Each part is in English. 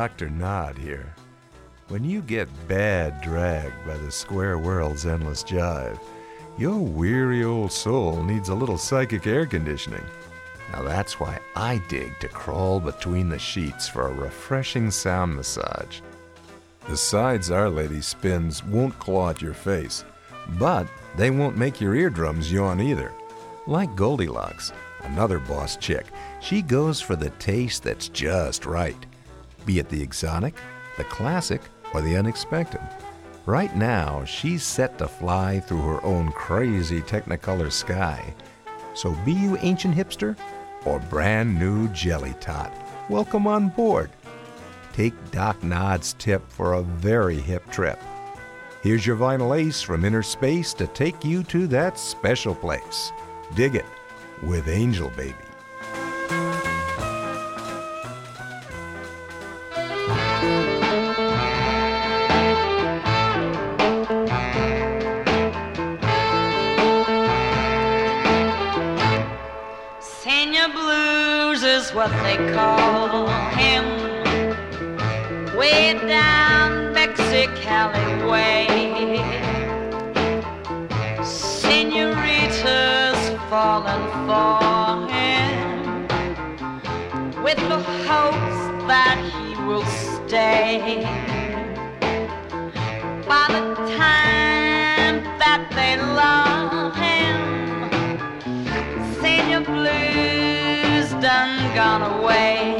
Dr. Nod here. When you get bad dragged by the square world's endless jive, your weary old soul needs a little psychic air conditioning. Now that's why I dig to crawl between the sheets for a refreshing sound massage. The sides Our Lady spins won't claw at your face, but they won't make your eardrums yawn either. Like Goldilocks, another boss chick, she goes for the taste that's just right. Be it the exotic, the classic, or the unexpected. Right now, she's set to fly through her own crazy Technicolor sky. So be you ancient hipster or brand new jelly tot, welcome on board. Take Doc Nod's tip for a very hip trip. Here's your vinyl ace from inner space to take you to that special place. Dig it with Angel Baby. Senior blues is what they call him, way down Mexicali way. Senoritas falling for him with the hopes that he will stay. By the time that they love him, Senior Blues done gone away.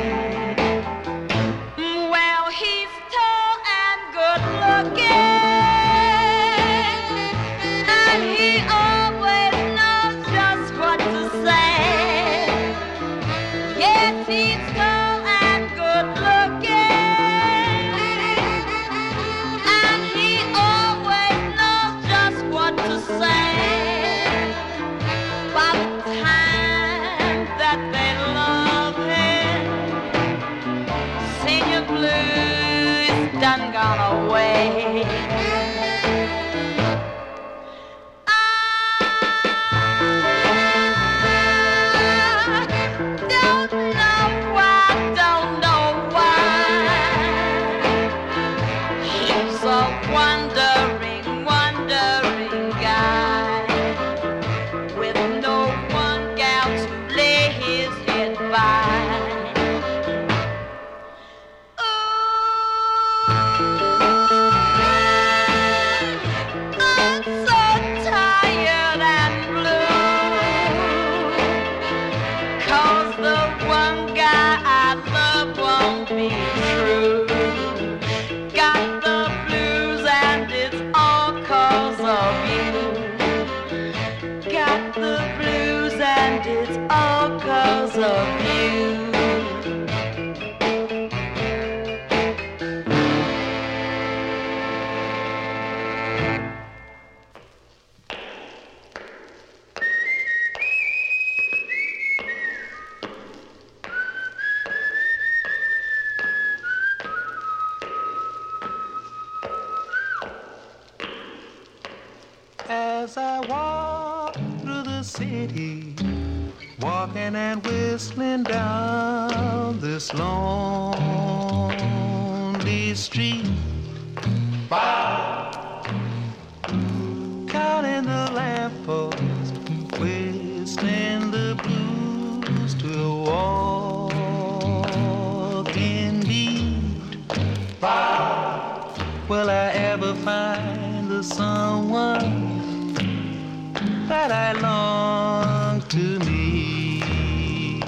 Well, he's tall and good looking, and he always knows just what to say. Yes, he's tall and good looking, and he always knows just what to say. By the time that they love him, Senior Blues done gone away. Don't know why. He's a wandering guy with no one gal to lay his head by. I'm so tired and blue, 'cause the one guy I love won't be true. Got the blues and it's all 'cause of you. Got the blues and it's all 'cause of you. As I walk through the city, walking and whistling down this lonely street, counting the lampposts, whistling the blues to a walking beat. Will I ever find the someone that I long to meet?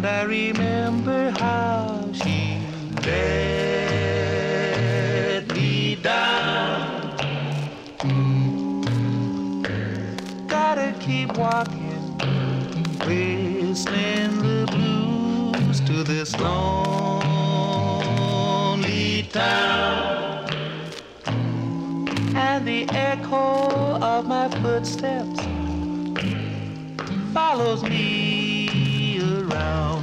And I remember how she let me down. Gotta keep walking, whistling the blues to this lonely town. And the echo of my footsteps follows me around.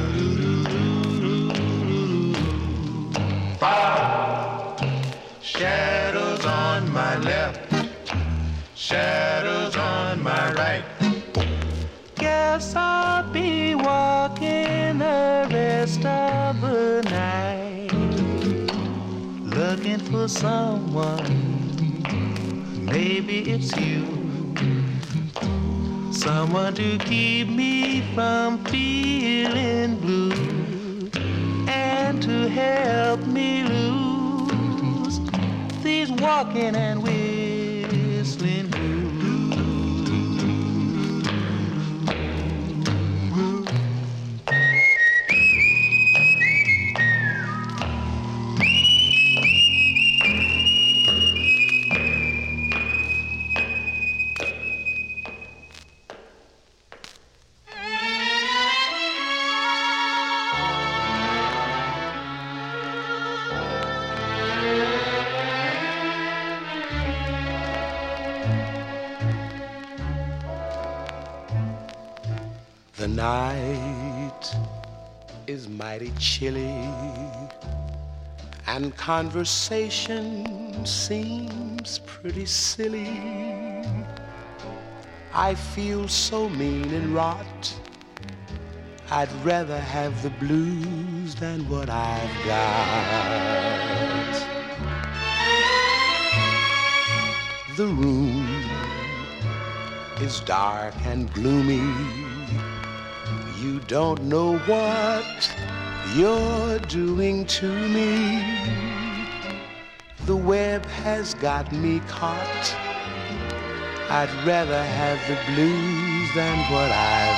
Shadows on my left, shadows on my right. Guess I'll be walking the rest of the night, looking for someone. Maybe it's you, someone to keep me from feeling blue and to help me lose these walking and whistling blues. The night is mighty chilly and conversation seems pretty silly. I feel so mean and rot, I'd rather have the blues than what I've got. The room is dark and gloomy. You don't know what you're doing to me. The web has got me caught. I'd rather have the blues than what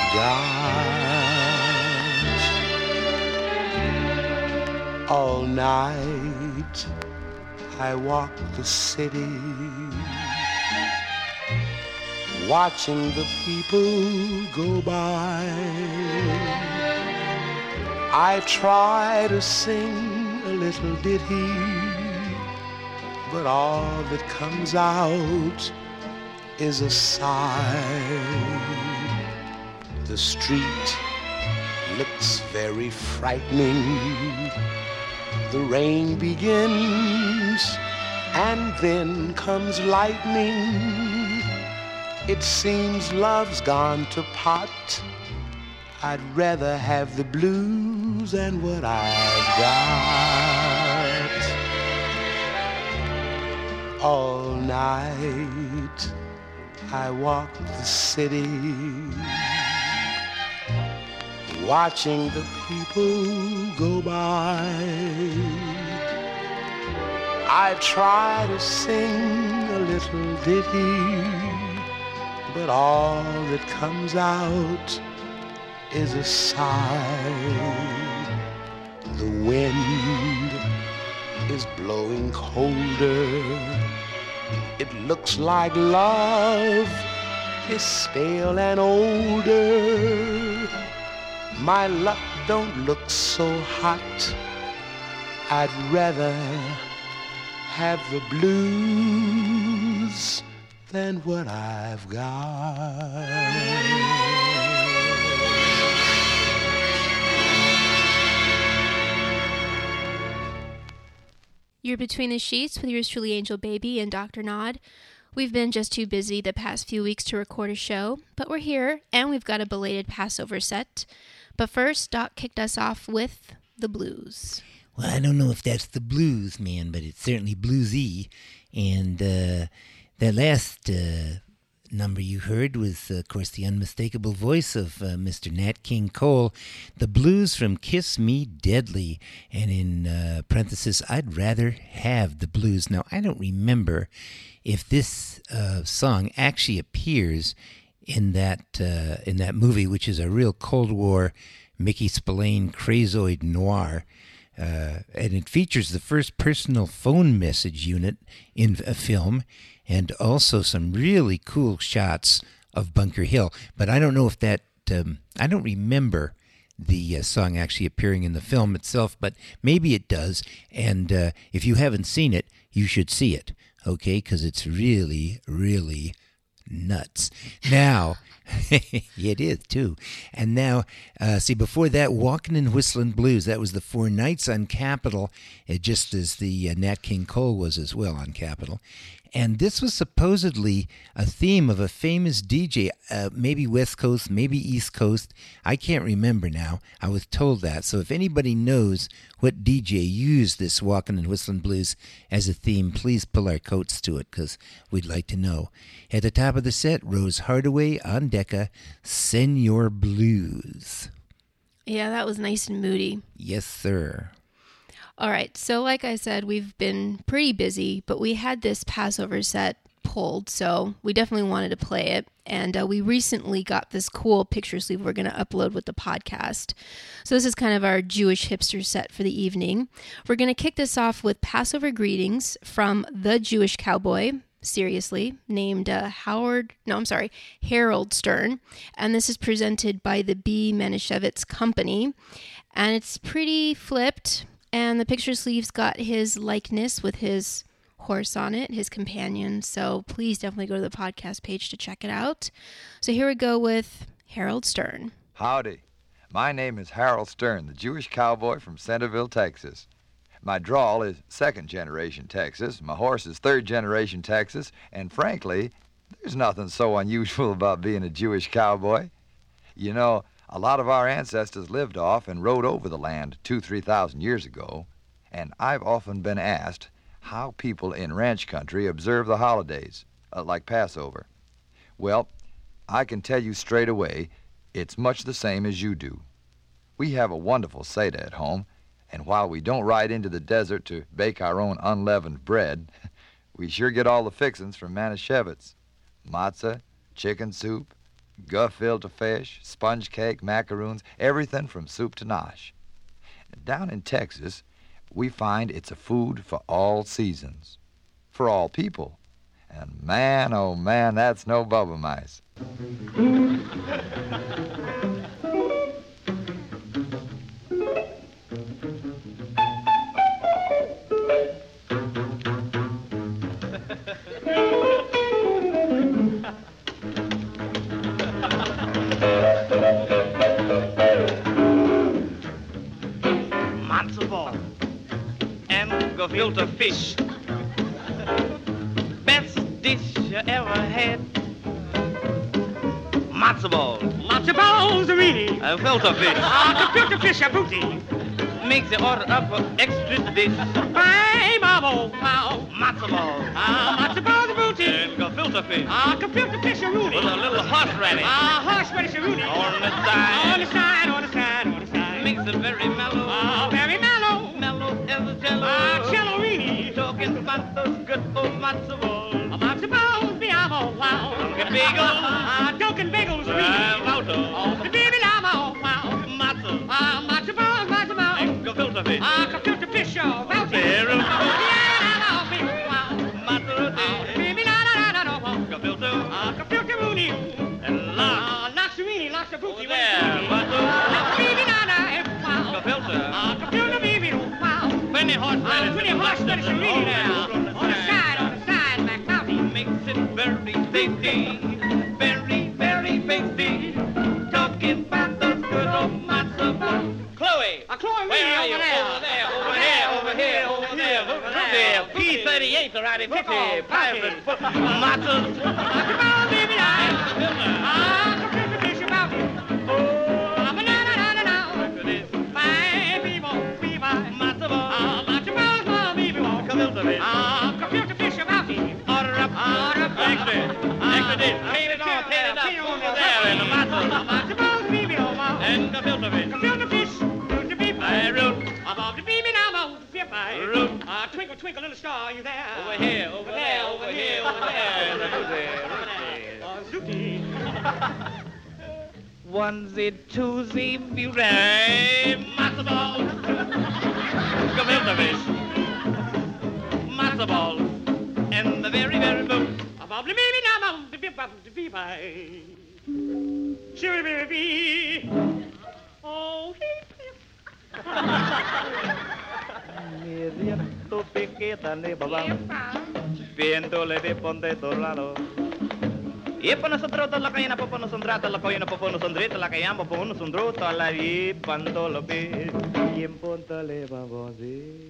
I've got. All night I walk the city, watching the people go by. I try to sing a little ditty, but all that comes out is a sigh. The street looks very frightening. The rain begins and then comes lightning. It seems love's gone to pot. I'd rather have the blues than what I've got. All night I walk the city, watching the people go by. I try to sing a little ditty, but all that comes out is a sigh. The wind is blowing colder. It looks like love is stale and older. My luck don't look so hot. I'd rather have the blues than what I've got. You're Between the Sheets with yours truly, Angel Baby and Dr. Nod. We've been just too busy the past few weeks to record a show, but we're here, and we've got a belated Passover set. But first, Doc kicked us off with the blues. Well, I don't know if that's the blues, man, but it's certainly bluesy. And that last number you heard was, of course, the unmistakable voice of Mr. Nat King Cole, the blues from Kiss Me Deadly, and in parenthesis, I'd rather have the blues. Now, I don't remember if this song actually appears in that movie, which is a real Cold War Mickey Spillane Crazoid Noir. And it features the first personal phone message unit in a film, and also some really cool shots of Bunker Hill. But I don't know if that, I don't remember the song actually appearing in the film itself, but maybe it does. And if you haven't seen it, you should see it, okay? Because it's really, really nuts. Now, it is too. And now, see, before that, Walkin' and Whistlin' Blues, that was the Four Nights on Capitol, just as the Nat King Cole was as well on Capitol. And this was supposedly a theme of a famous DJ, maybe West Coast, maybe East Coast. I can't remember now. I was told that. So if anybody knows what DJ used this Walkin' and Whistlin' Blues as a theme, please pull our coats to it, because we'd like to know. At the top of the set, Rose Hardaway on Decca, Senor Blues. Yeah, that was nice and moody. Yes, sir. All right, so like I said, we've been pretty busy, but we had this Passover set pulled, so we definitely wanted to play it. And we recently got this cool picture sleeve we're going to upload with the podcast. So this is kind of our Jewish hipster set for the evening. We're going to kick this off with Passover greetings from the Jewish Cowboy, seriously, named Harold Stern. And this is presented by the B. Manischewitz Company. And it's pretty flipped. And the picture sleeve's got his likeness with his horse on it, his companion. So please definitely go to the podcast page to check it out. So here we go with Harold Stern. Howdy. My name is Harold Stern, the Jewish cowboy from Centerville, Texas. My drawl is second-generation Texas. My horse is third-generation Texas. And frankly, there's nothing so unusual about being a Jewish cowboy. You know, a lot of our ancestors lived off and rode over the land 2,000-3,000 years ago, and I've often been asked how people in ranch country observe the holidays, like Passover. Well, I can tell you straight away, it's much the same as you do. We have a wonderful Seder at home, and while we don't ride into the desert to bake our own unleavened bread, we sure get all the fixings from Manischewitz. Matzah, chicken soup, gefilte fish, sponge cake, macaroons, everything from soup to nosh. Down in Texas, we find it's a food for all seasons, for all people. And man, oh man, that's no Bubba mice. Matzo ball and gefilte fish. Best dish you ever had. Matzo balls, really. Gefilte fish. Gefilte fish, a booty. Makes the order up for extra dish. Hey, mama, wow. Matzo balls, booty. And gefilte fish. Gefilte fish, a rooney. With a little horseradish. Horseradish, a rooney. On the side. Makes it very mellow. Very mellow. Mellow as a jello. Jello-weenie. Talking about those good old matzo balls. Matzo balls, me amo, wow. Dunkin' bagels. Dunkin' bagels, really. The baby llama, wow. Matzo. Matzo balls. And gefilte fish. Gefilte fish, wow. Very matzo. Baby llama, gefilte rooney. And lots of booty. Baby gefilte baby, wow. Plenty horseradish, really there. On the side, back mountain. Makes it very tasty, very tasty. Talking about those good old matzo balls. Chloe, where are you? Over there. P38, alrighty, 50, pirate, matzo. Matzo balls, baby, gefilte fish about it. Gefilte fish about it. Order up. Extra dish. Paint it up over there in the matzo balls, baby, and gefilte fish. Gefilte fish, the baby. Above the baby now, root. Twinkle, twinkle, little star, you there? Over here. Zooty. Onesie, twosie, beauty, matzo balls, gefilte fish, matzo balls, and the very, very boat. Probably maybe now, baby. Oh, tu piquita ni babang, viento le de ponte torlano. E pano sondrota la cayena popono sondrata la coyena popono sondreta la cayamba popono sondrota la vi pando lo pe y en ponta le babonzi.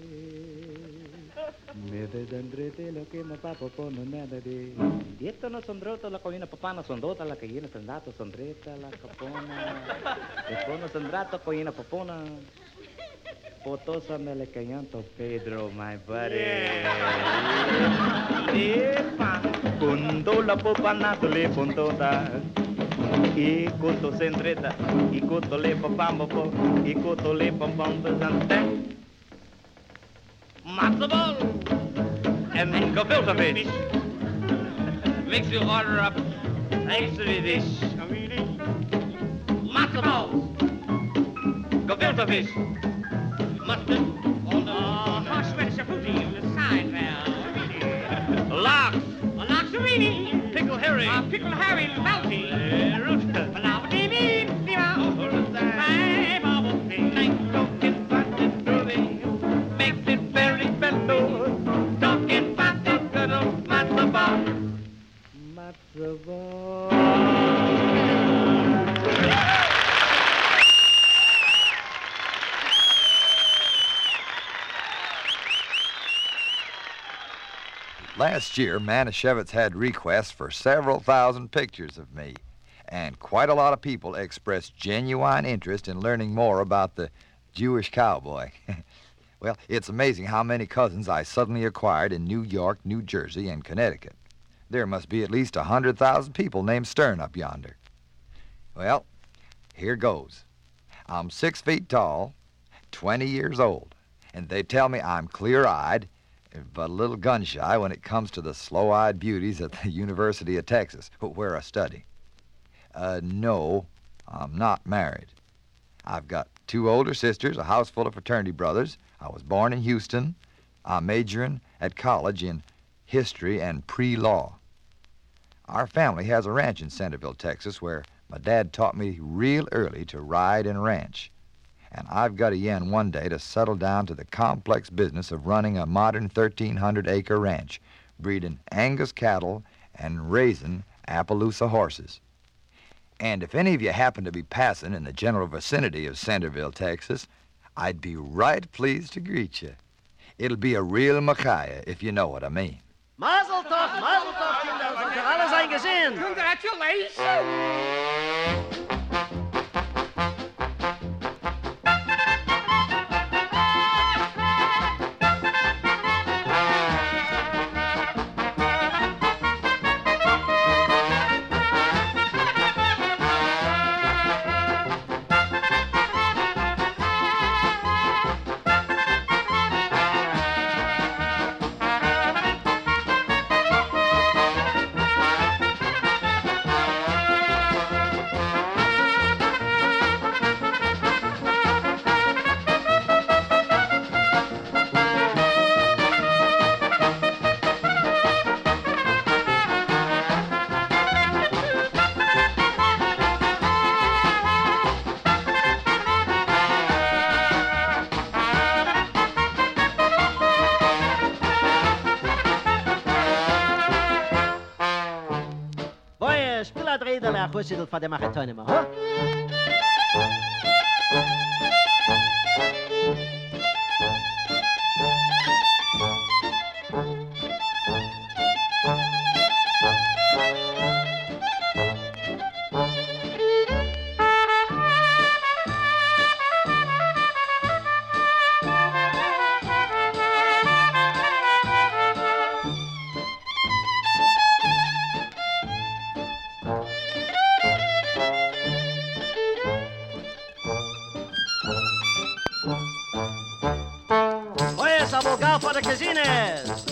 Me desandrete lo que me papo pono nada de. Y esto no sondrota la coyena popana sondrota la cayena sondrata sondreta la capona. E pono sondrata coyena popona. Potosa me le cayanto Pedro, my buddy. Epa, punto la popana le puntota. Y cuto se entreta, y cuto le popambo, y cuto le popambo pesante. Matzo ball and gefilte fish. Makes you order up extra dish. Matzo balls, gefilte fish. Mustard on the horseradish booty on the side now. Lox, Loxerini, Pickle Harry, Pickle Harry, Bounty, Root, Now, Davy, my bubble thing, talking about the groovy, makes it very mellow. Talking about the good old matzo ball, matzo ball. Last year, Manischewitz had requests for several thousand pictures of me, and quite a lot of people expressed genuine interest in learning more about the Jewish cowboy. Well, it's amazing how many cousins I suddenly acquired in New York, New Jersey, and Connecticut. There must be at least 100,000 people named Stern up yonder. Well, here goes. I'm 6 feet tall, 20 years old, and they tell me I'm clear-eyed, but a little gun-shy when it comes to the slow-eyed beauties at the University of Texas, where I study. No, I'm not married. I've got 2 older sisters, a house full of fraternity brothers. I was born in Houston. I'm majoring at college in history and pre-law. Our family has a ranch in Centerville, Texas, where my dad taught me real early to ride and ranch. And I've got a yen one day to settle down to the complex business of running a modern 1,300-acre ranch, breeding Angus cattle and raising Appaloosa horses. And if any of you happen to be passing in the general vicinity of Centerville, Texas, I'd be right pleased to greet you. It'll be a real Machaya, if you know what I mean. Mazel tov, Kinder, sind ihr alle sein gesehen? Congratulations! Rede la Husidel von der Marathonima, ha? For the casinos.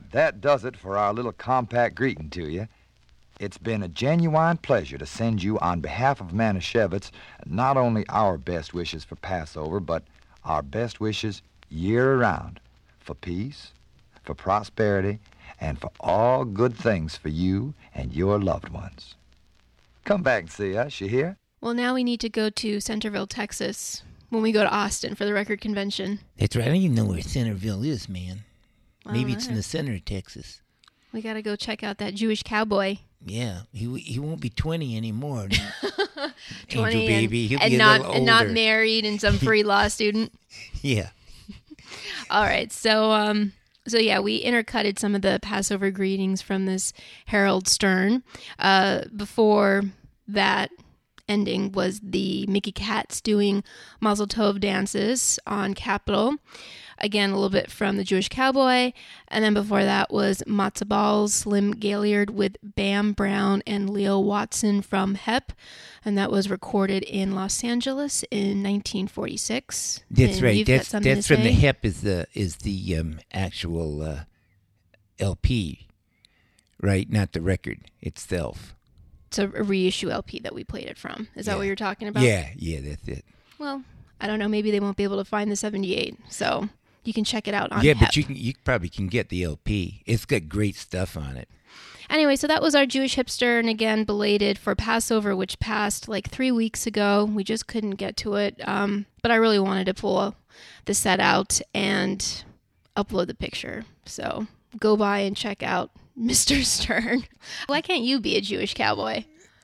that does it for our little compact greeting to you. It's been a genuine pleasure to send you, on behalf of Manischewitz, not only our best wishes for Passover, but our best wishes year-round for peace, for prosperity, and for all good things for you and your loved ones. Come back and see us, you hear? Well, now we need to go to Centerville, Texas, when we go to Austin for the record convention. That's right. I don't even know where Centerville is, man. Maybe it's in the center of Texas. We got to go check out that Jewish cowboy. Yeah, he won't be 20 anymore. 20 Angel baby. He'll and be a not little and not older. married and some free law student. Yeah. All right, so yeah, we intercutted some of the Passover greetings from this Harold Stern. Before that ending was the Mickey Katz doing Mazel Tov dances on Capitol. Again, a little bit from the Jewish Cowboy. And then before that was Matzo Balls, Slim Gaillard with Bam Brown and Leo Watson from HEP. And that was recorded in Los Angeles in 1946. That's And right. you've got That's something to from the say? HEP is the actual LP, right? Not the record itself. It's a reissue LP that we played it from. Is that what you're talking about? Yeah, that's it. Well, I don't know. Maybe they won't be able to find the 78. So you can check it out on Yeah, HEP. but you probably can get the LP. It's got great stuff on it. Anyway, so that was our Jewish hipster, and again, belated for Passover, which passed like 3 weeks ago. We just couldn't get to it, but I really wanted to pull the set out and upload the picture. So go by and check out Mr. Stern. Why can't you be a Jewish cowboy?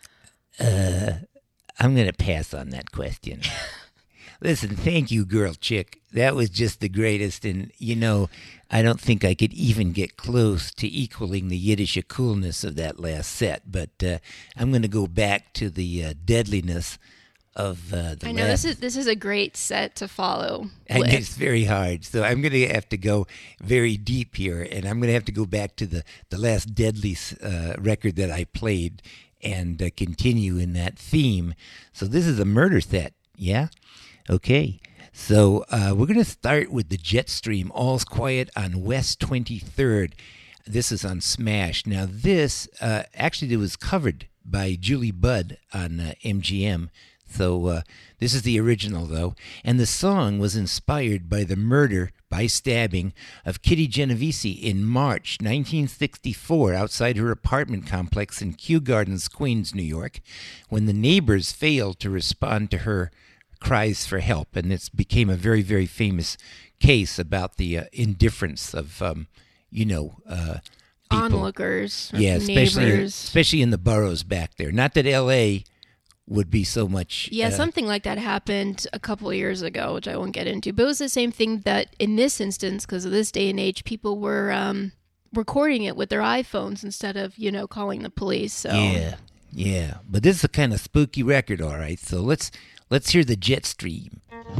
I'm going to pass on that question. Listen, thank you, girl chick. That was just the greatest, and, I don't think I could even get close to equaling the Yiddish coolness of that last set, but I'm going to go back to the deadliness of the I know last. this is a great set to follow. And with. it's very hard, so I'm going to have to go very deep here, and I'm going to have to go back to the last Deadly record that I played and continue in that theme. So this is a murder set, yeah? Okay. So we're going to start with the Jetstream, All's Quiet on West 23rd. This is on Smash. Now this, actually it was covered by Julie Budd on MGM. So this is the original, though. And the song was inspired by the murder by stabbing of Kitty Genovese in March 1964 outside her apartment complex in Kew Gardens, Queens, New York, when the neighbors failed to respond to her cries for help. And it became a very, very famous case about the indifference of, people. Onlookers, Yeah, neighbors. especially in the boroughs back there. Not that L.A. would be so much. Yeah, something like that happened a couple of years ago, which I won't get into. But it was the same thing that in this instance, because of this day and age, people were recording it with their iPhones instead of, calling the police. So Yeah. But this is a kind of spooky record, all right. So let's hear the Jetstream.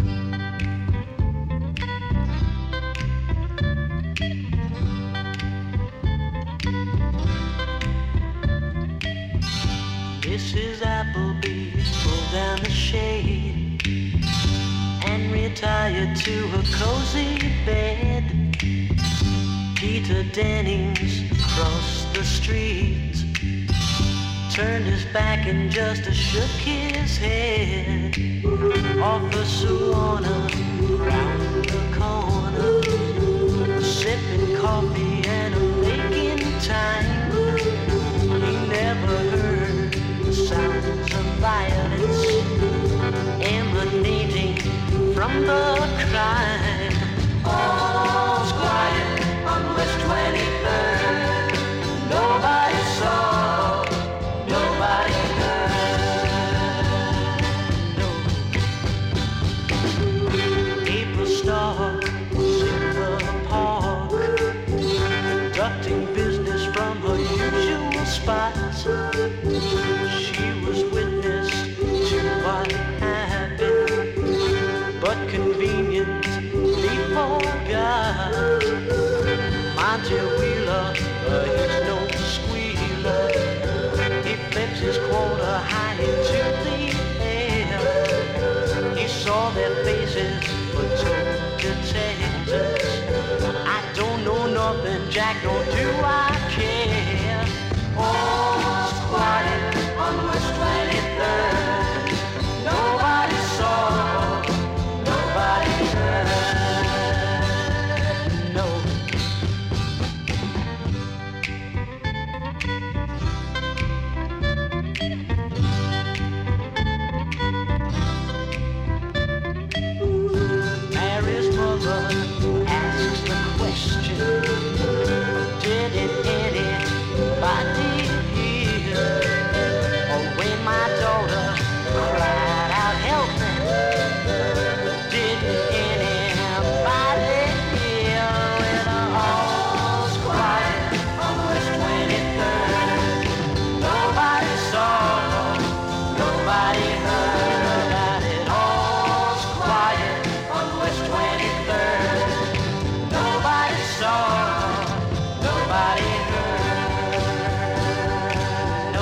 This is Applebee's, pull down the shade and retire to a cozy bed. Peter Dennings crossed the street, turned his back and just shook his head. Officer Warner round the corner, sipping coffee and making time. He never heard the sounds of violence emanating from the crime. All's quiet on West 23rd. Nobody saw, nobody heard. No. April Star was in the park, conducting business from her usual spot. She was witness to what happened, but conveniently forgot. Monty Wheeler, he's no squealer. He flips his quarter high into the air. He saw their faces, but told detectives, I don't know nothing, Jack. back, nor do I care. All's quiet on West 23rd. Nobody saw, nobody heard. No. Mary's mother asks the question, did anybody hear? Or when my daughter cried out, help me, did anybody hear? When all's quiet on West 23rd, nobody saw, nobody heard about it. All's quiet on West 23rd, nobody saw, nobody heard. No.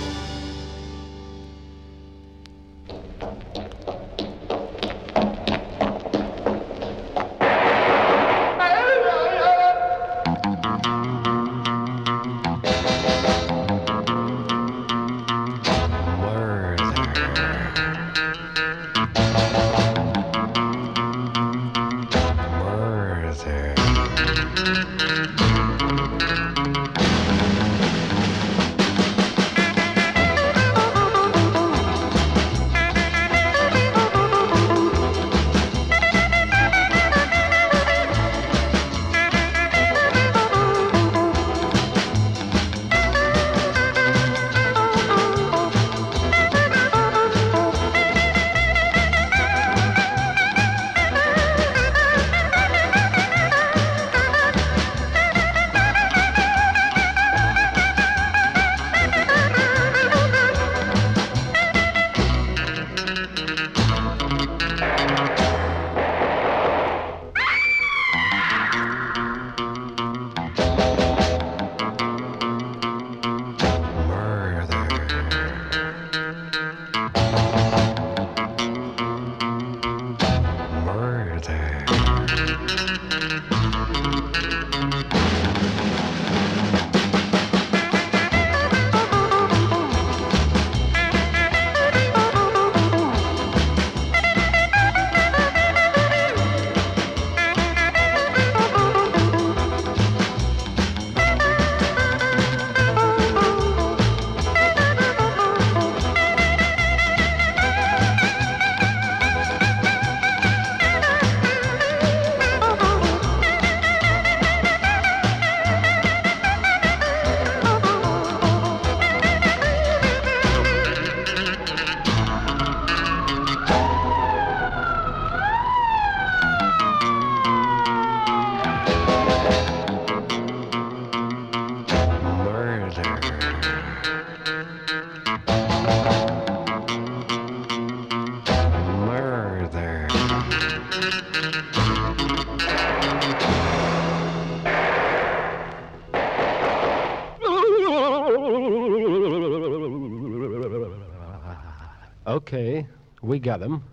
Okay, we got him.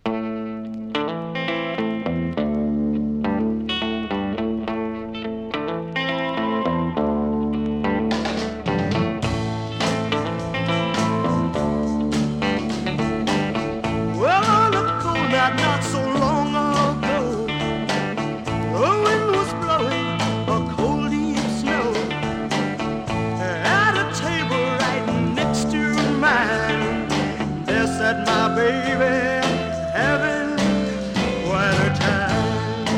Well, on a cold night not so long ago, the wind was blowing a cold deep snow. At a table right next to mine, there sat my baby having quite a time.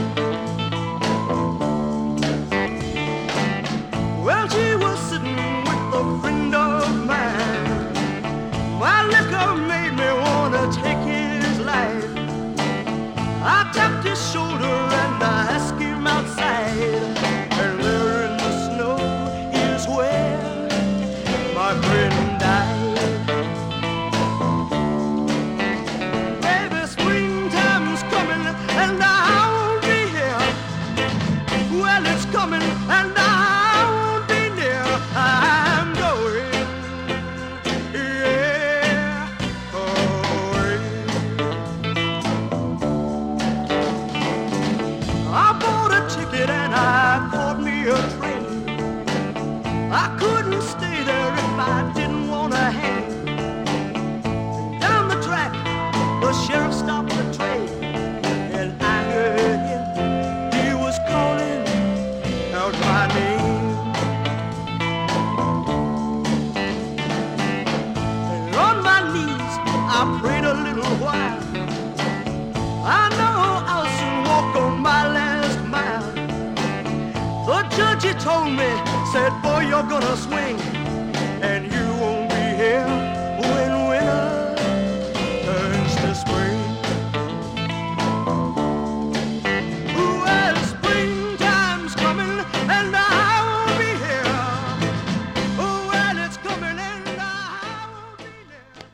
Well, she was sitting with a friend of mine. My liquor made me wanna take his life. I tapped his shoulder and I asked him outside. And there in the snow is where my friend died. Baby, springtime's coming and I won't be here. Well, it's coming and I won't be near. I'm going, yeah, away. told me, said, boy, you're gonna swing, and you won't be here when winter turns to spring. Well, springtime's coming, and I will be here. Oh, well, it's coming, and I will be there.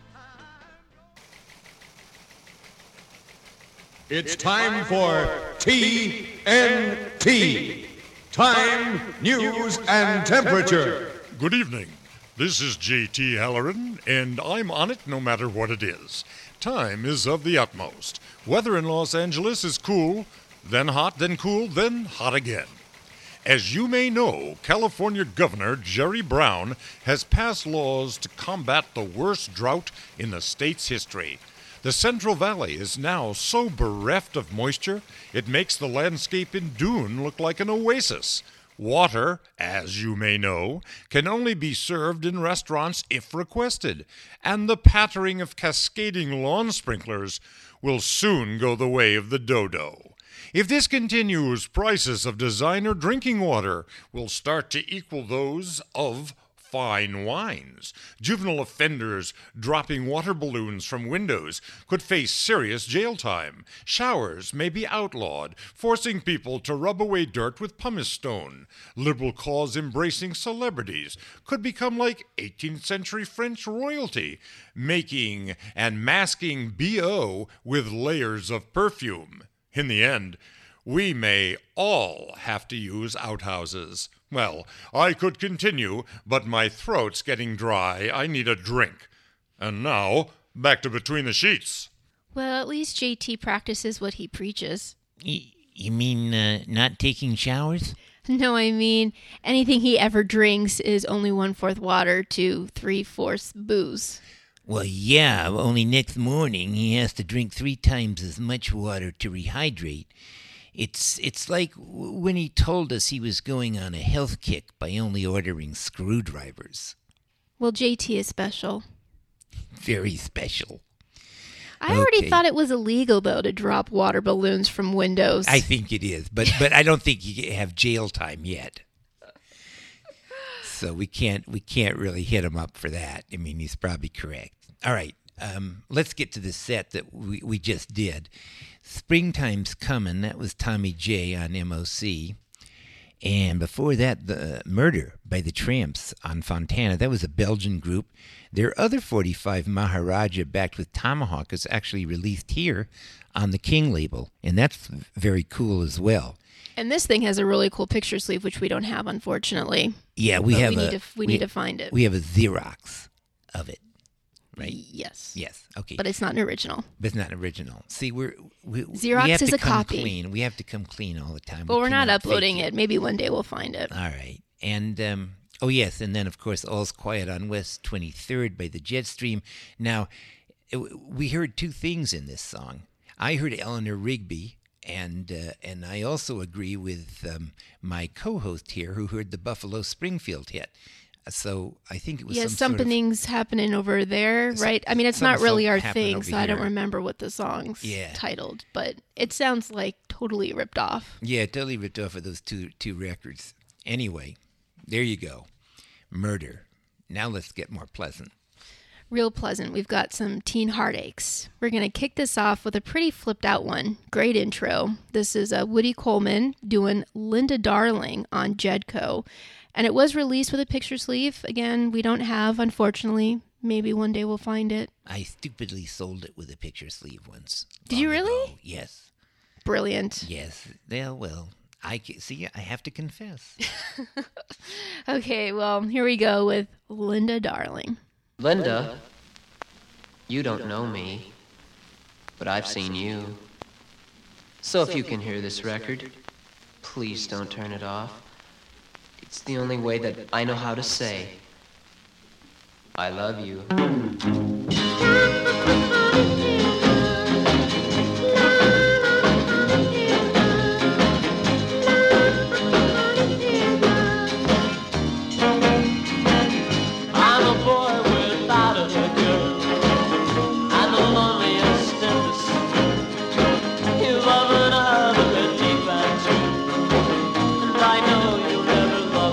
It's time for TNT. Time, news, and temperature. Good evening. This is J.T. Halloran, and I'm on it no matter what it is. Time is of the utmost. Weather in Los Angeles is cool, then hot, then cool, then hot again. As you may know, California Governor Jerry Brown has passed laws to combat the worst drought in the state's history. The Central Valley is now so bereft of moisture, it makes the landscape in Dune look like an oasis. Water, as you may know, can only be served in restaurants if requested, and the pattering of cascading lawn sprinklers will soon go the way of the dodo. If this continues, prices of designer drinking water will start to equal those of fine wines. Juvenile offenders dropping water balloons from windows could face serious jail time. Showers may be outlawed, forcing people to rub away dirt with pumice stone. Liberal cause embracing celebrities could become like 18th century French royalty, making and masking BO with layers of perfume. In the end, we may all have to use outhouses. Well, I could continue, but my throat's getting dry. I need a drink. And now, back to Between the Sheets. Well, at least JT practices what he preaches. You mean not taking showers? No, I mean anything he ever drinks is only 1/4 water to 3/4 booze. Well, yeah, only next morning he has to drink 3 times as much water to rehydrate. It's like when he told us he was going on a health kick by only ordering screwdrivers. Well, JT is special. Very special. I already thought it was illegal, though, to drop water balloons from windows. I think it is, but I don't think you have jail time yet. So we can't really hit him up for that. I mean, he's probably correct. All right, let's get to the set that we just did. Springtime's Coming, that was Tommy J on MOC. And before that, the Murder by the Tramps on Fontana. That was a Belgian group. Their other 45, Maharaja, backed with Tomahawk, is actually released here on the King label. And that's very cool as well. And this thing has a really cool picture sleeve, which we don't have, unfortunately. Yeah, we need to find it. We have a Xerox of it. Right? Yes. Yes. Okay. But it's not an original. But it's not an original. See, Xerox is a copy. Clean. We have to come clean all the time. But we're not uploading it. Maybe one day we'll find it. All right. And oh yes, and then of course All's Quiet on West 23rd by the Jetstream. Now, we heard 2 things in this song. I heard Eleanor Rigby, and I also agree with my co-host here, who heard the Buffalo Springfield hit. So I think it was something's happening over there, right? I mean, it's not really our thing, so I don't remember what the song's titled, but it sounds like totally ripped off. Yeah, totally ripped off of those two records. Anyway, there you go. Murder. Now let's get more pleasant. Real pleasant. We've got some teen heartaches. We're going to kick this off with a pretty flipped out one. Great intro. This is Woody Coleman doing Linda Darling on Jedco. And it was released with a picture sleeve. Again, we don't have, unfortunately. Maybe one day we'll find it. I stupidly sold it with a picture sleeve once. Did you really? Ago. Yes. Brilliant. Yes. Well, I have to confess. Okay, well, here we go with Linda Darling. Linda, you don't know me, but I've seen you. So if you can hear this record, please don't turn it off. It's the only way that I know how to say, I love you. Love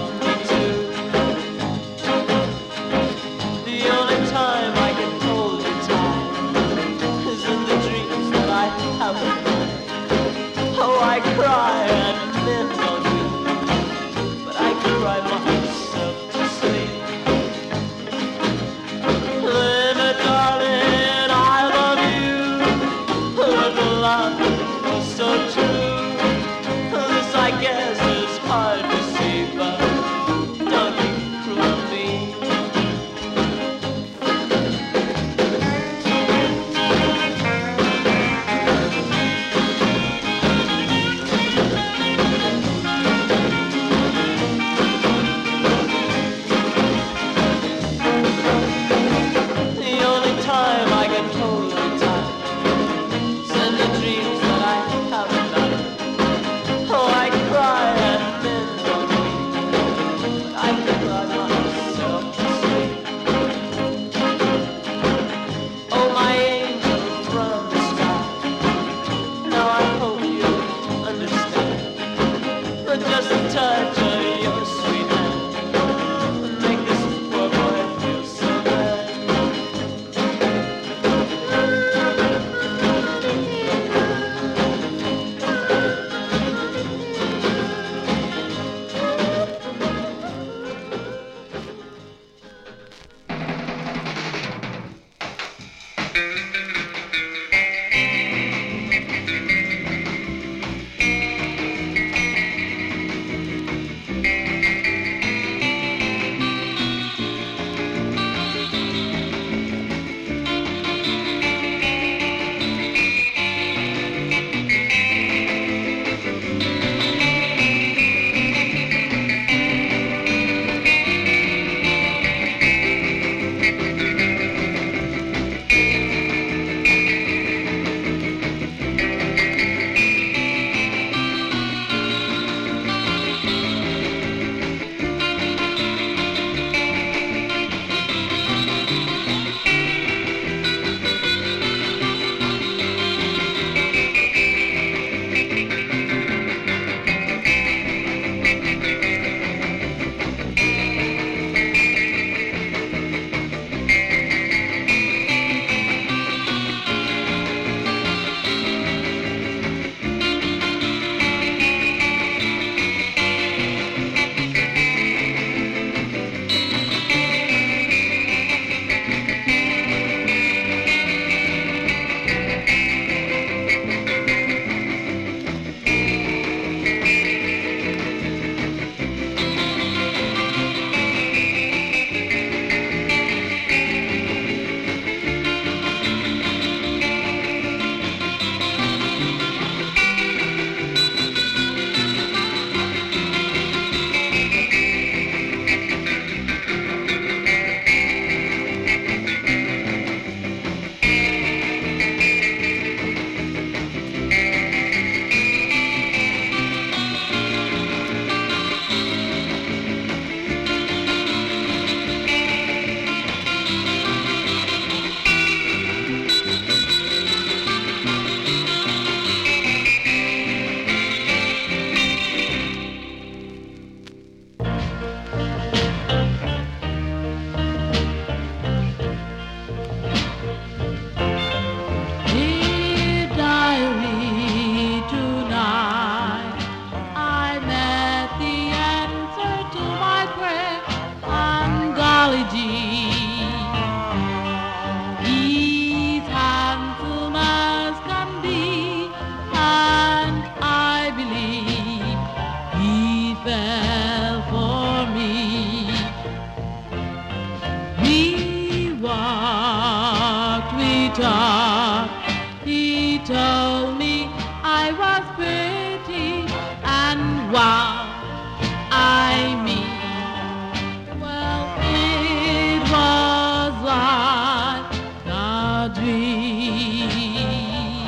talked. He told me I was pretty, and wow, I mean, well, it was like a dream.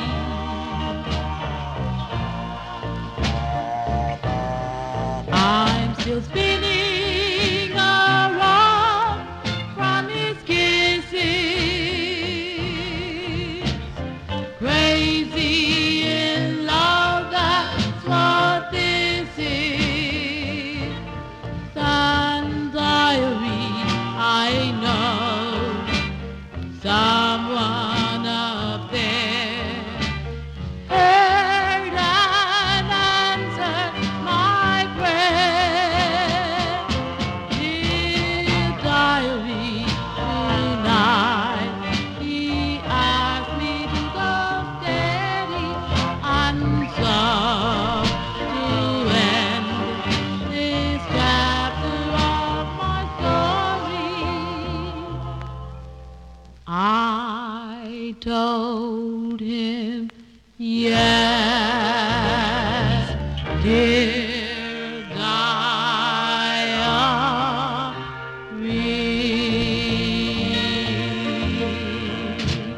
I'm still spinning around from his kisses, crazy in love, that's what this is. Sun diary, I know someone up there heard and answered my prayer. Dear diary, tonight he asked me to go steady and so to end this chapter of my story. I told him, yes, dear diary.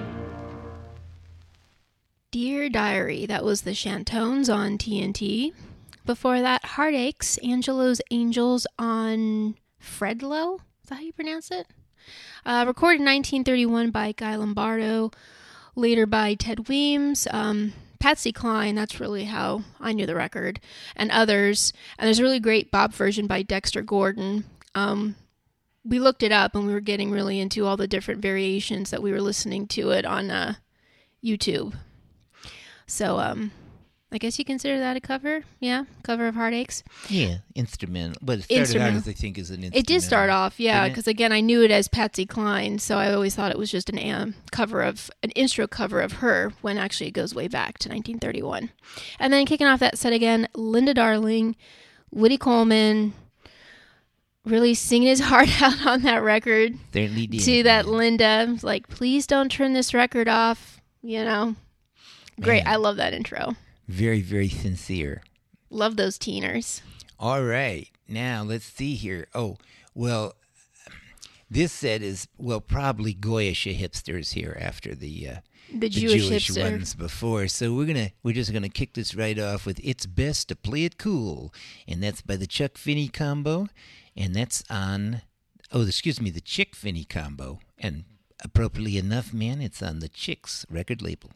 Dear Diary, that was the Chantones on TNT. Before that, Heartaches, Angelo's Angels on Fredlo. Is that how you pronounce it? Recorded in 1931 by Guy Lombardo, later by Ted Weems, Patsy Cline, that's really how I knew the record, and others. And there's a really great bop version by Dexter Gordon. We looked it up and we were getting really into all the different variations that we were listening to it on YouTube. So, I guess you consider that a cover? Yeah, cover of Heartaches. Yeah, instrumental. But it started out as, I think, as an instrumental. It did start off, yeah, because again, I knew it as Patsy Cline, so I always thought it was just an intro cover of her, when actually it goes way back to 1931. And then kicking off that set again, Linda Darling, Woody Coleman, really singing his heart out on that record. Certainly did. To that Linda, like, please don't turn this record off, you know. Great, I love that intro. Very, very sincere. Love those teeners. All right. Now, let's see here. Oh, well, this set is, well, probably Goyish hipsters here after the Jewish ones before. So we're just gonna kick this right off with "It's Best to Play It Cool," and that's by the Chuck Finney Combo, and that's on, the Chick Finney Combo, and appropriately enough, man, it's on the Chicks record label.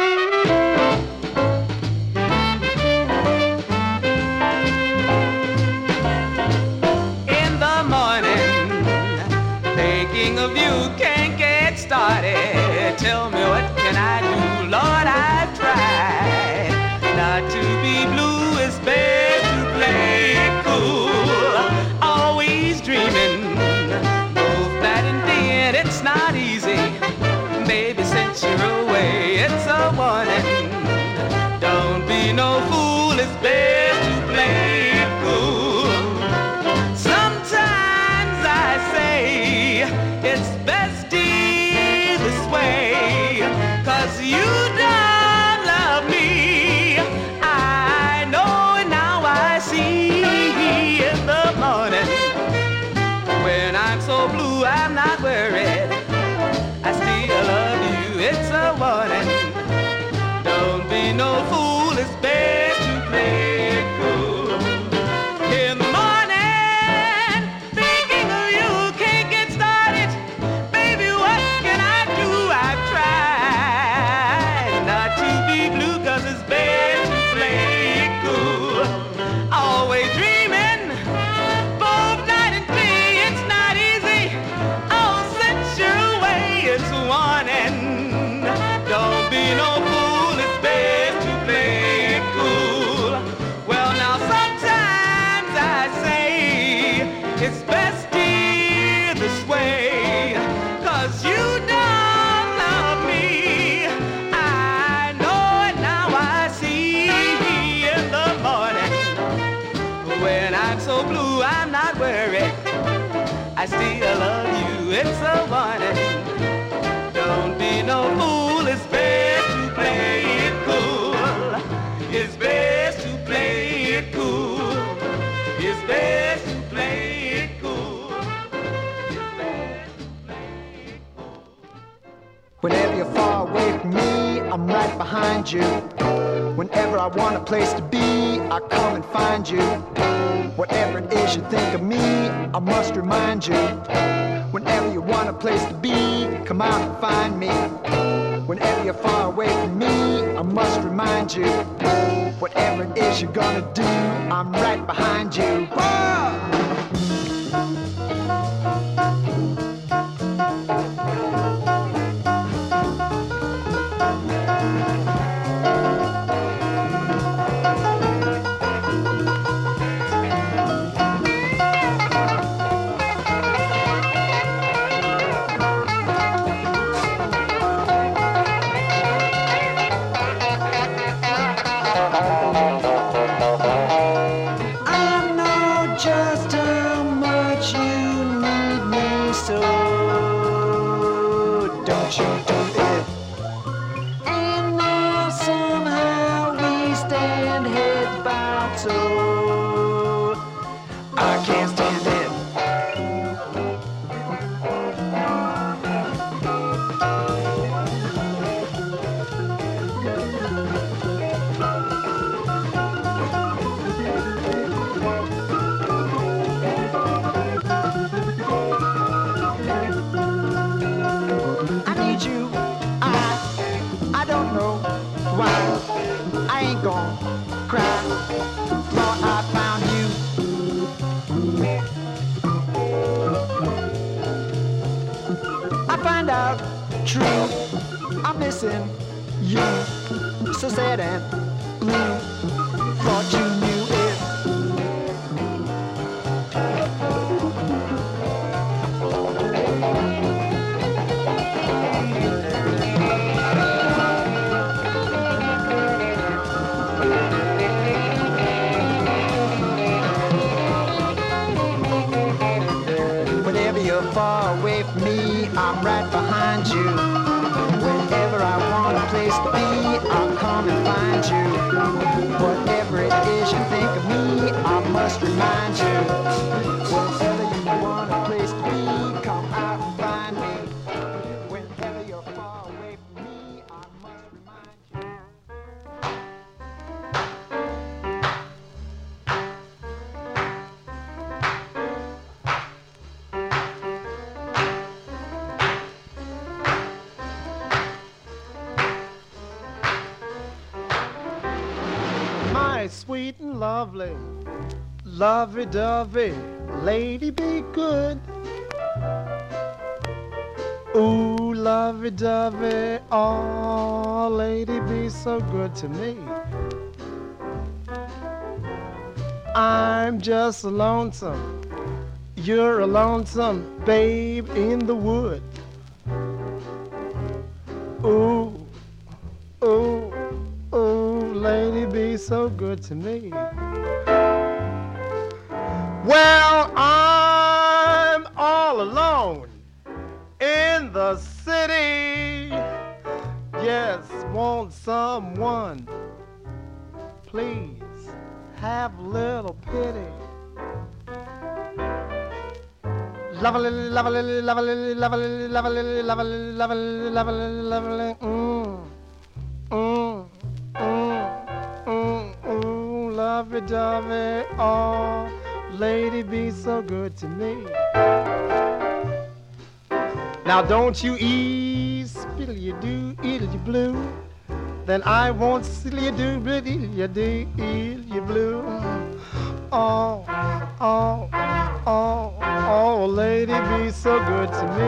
Thinking of you can't get started. Tell me what can I do? Lord, I've tried not to be blue. It's best to play it cool. Always dreaming, both night and day, and it's not easy. Baby, since you're away, it's a warning. Don't be no fool. It's best to play it cool. Sometimes I say it's best this way, 'cause you don't love me. I know it now, I see. In the morning, when I'm so blue, I'm not worried. I still love you, it's a warning. Don't be no fool, it's best to play it cool. In the morning, thinking of you can't get started. Baby, what can I do? I've tried not to be blue, 'cause it's best to play it cool. Always dreaming, both night and day, it's not easy. Oh, since you're away, it's a warning. Don't be no fool, it's best to play it cool. Well, now sometimes I say it's best dear this way, 'cause you don't love me. I know it now, I see. In the morning, when I'm so blue, I'm not worried. I still love you, it's a warning. Don't be no fool. you're far away from me, I'm right behind you. Whenever I want a place to be, I come and find you. Whatever it is you think of me, I must remind you. Whenever you want a place to be, come out and find me. Whenever you're far away from me, I must remind you. Whatever it is you're gonna do, I'm right behind you. You, so sad and blue, thought you knew it. Whenever you're far away from me, I'm right behind you. Whenever I want a place to be, I'll come and find you. Whatever it is you think of me, I must remind you. Whenever you want a place to be, come out and find me. Whenever you're far away from me, I must remind you. Sweet and lovely, lovey-dovey, lady be good. Ooh, lovey-dovey, oh, lady be so good to me. I'm just a lonesome, you're a lonesome babe in the wood. Ooh, ooh, ooh, lady be so good to me. Well, I'm all alone in the city. Yes, want someone, please have a little pity. Lovely, lovely, lovely, lovely, lovely, lovely, lovely, lovely, lovely, lovey-dovey, oh, lady be so good to me. Now don't you spill you do, you blue. Then I won't spill you do, but you do, you blue. Oh, oh, oh, oh, lady be so good to me.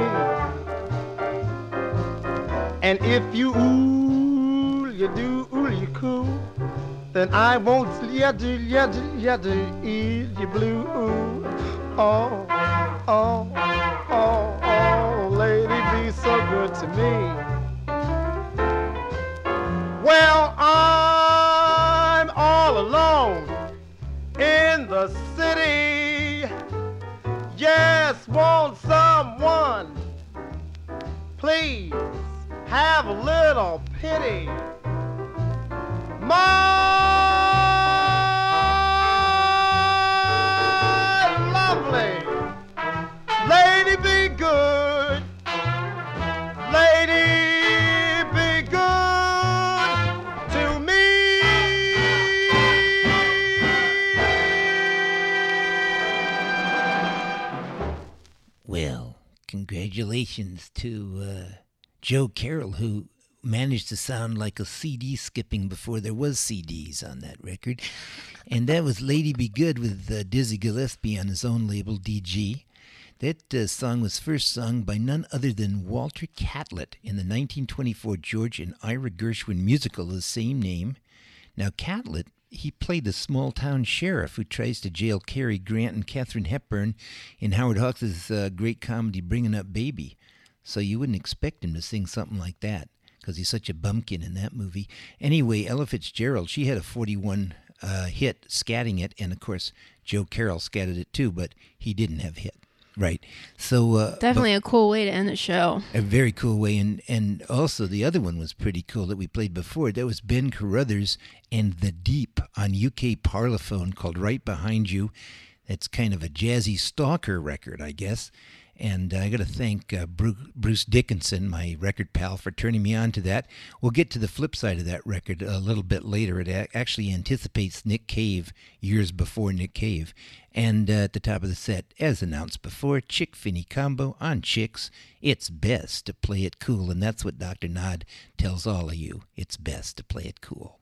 And if you you do, you cool, then I won't you do, you blue. Oh, oh, oh, oh, lady be so good to me. Well, I'm all alone in the city. Yes, want someone, please have a little pity. My lovely lady be good, lady Congratulations to Joe Carroll, who managed to sound like a CD skipping before there was CDs on that record. And that was Lady Be Good with Dizzy Gillespie on his own label, DG. That song was first sung by none other than Walter Catlett in the 1924 George and Ira Gershwin musical of the same name. Now, Catlett, he played the small-town sheriff who tries to jail Cary Grant and Katharine Hepburn in Howard Hawks' great comedy Bringin' Up Baby. So you wouldn't expect him to sing something like that, because he's such a bumpkin in that movie. Anyway, Ella Fitzgerald, she had a 41 hit, Scatting It, and of course Joe Carroll scattered it too, but he didn't have a hit. Right. So definitely a cool way to end the show. A very cool way, and also the other one was pretty cool that we played before. That was Ben Carruthers and The Deep on UK Parlophone, called Right Behind You. That's kind of a jazzy stalker record, I guess. And I got to thank Bruce Dickinson, my record pal, for turning me on to that. We'll get to the flip side of that record a little bit later. It actually anticipates Nick Cave years before Nick Cave. And at the top of the set, as announced before, Chick Finney combo on Chicks. It's best to play it cool, and that's what Dr. Nod tells all of you. It's best to play it cool.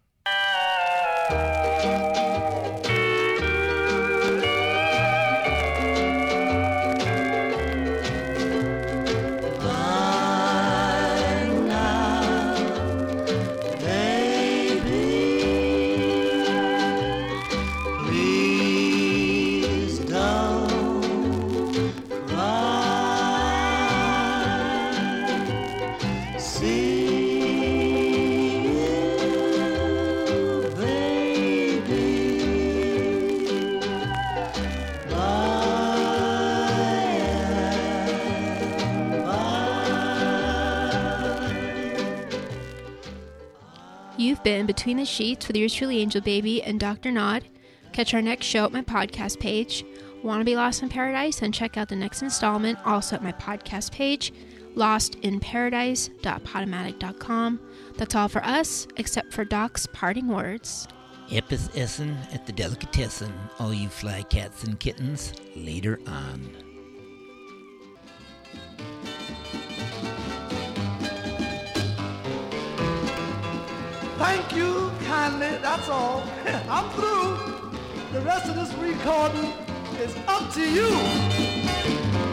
You've been Between the Sheets with yours truly, Angel Baby and Dr. Nod. Catch our next show at my podcast page. Want to be lost in paradise? Then check out the next installment, also at my podcast page, lostinparadise.podomatic.com. That's all for us, except for Doc's parting words. Epis Essen at the Delicatessen, all you fly cats and kittens, later on. Thank you kindly, that's all. I'm through. The rest of this recording is up to you.